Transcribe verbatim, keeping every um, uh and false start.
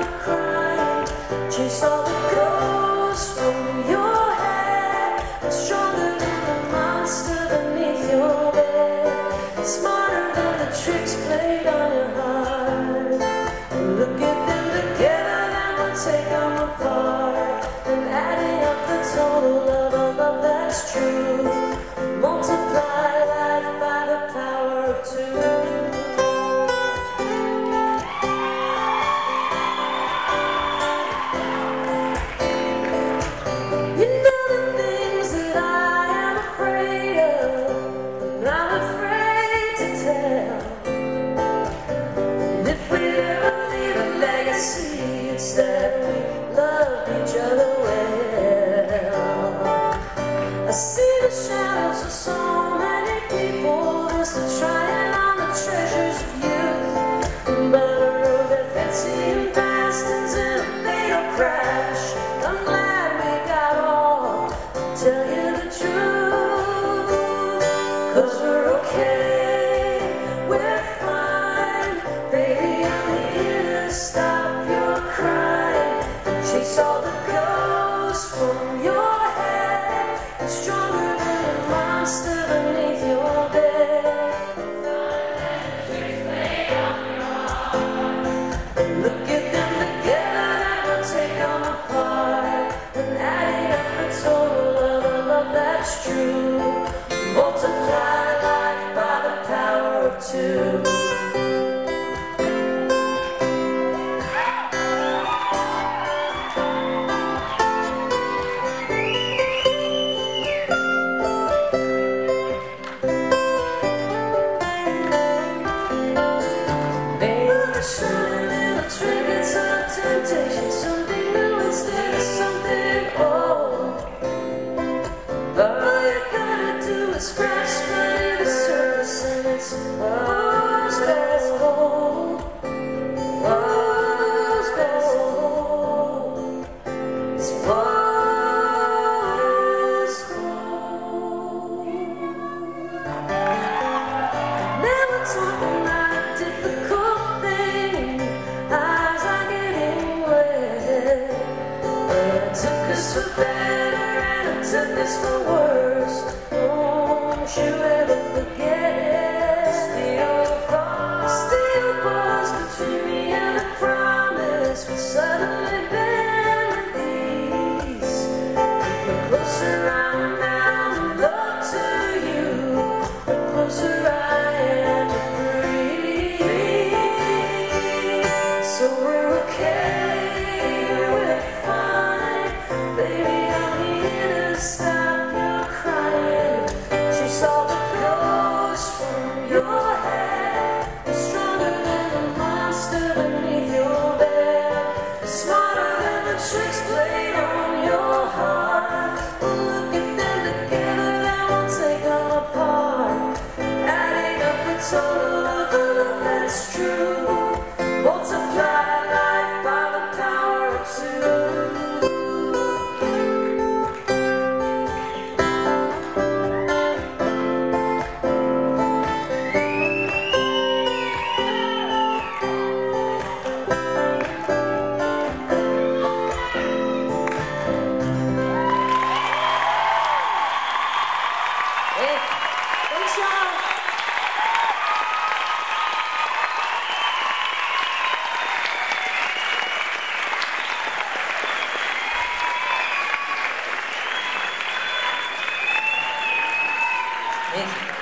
you're crying. Chase all the ghosts from your head. It's stronger than the monster beneath your bed. Smarter than the tricks played on your heart. And look at them together, then we'll take them apart. And adding up the total of a love that's true. Multiply life by the power of two. It's that we loved each other well. I see the shadows of so many people just trying on the treasures of youth. But a road that fancy fast ends in a fatal crash. I'm glad we got off to tell you the truth. Cause we're okay, we're fine. Baby, I'm here to stop your crying. Chase all the ghosts from your head. It's stronger than a monster beneath your bed. Look at them together, then we'll take them apart. And adding up the total of a love that's true. Multiply life by the power of two. Shining little trinkets of temptation, something new instead of something old. All you gotta do is scratch beneath the surface, and it's rose gold, rose gold, it's rose gold. Never talking about a difficult. For better and it took us for worse. Don't you ever forget it. Still bars, still bars between me and a promise. We suddenly bend these. The closer I am now in love to you, the closer I am to free. So we're okay, we're fine. Baby, I'm here to stop your crying. Chase all the ghosts from your head. It's stronger than the monster beneath your bed. Smarter than the tricks played on your heart. Look at them together, then we'll take them apart. Adding up the total of the love that's true. Multiply life by the power of two. Thanks, y'all. Thank you.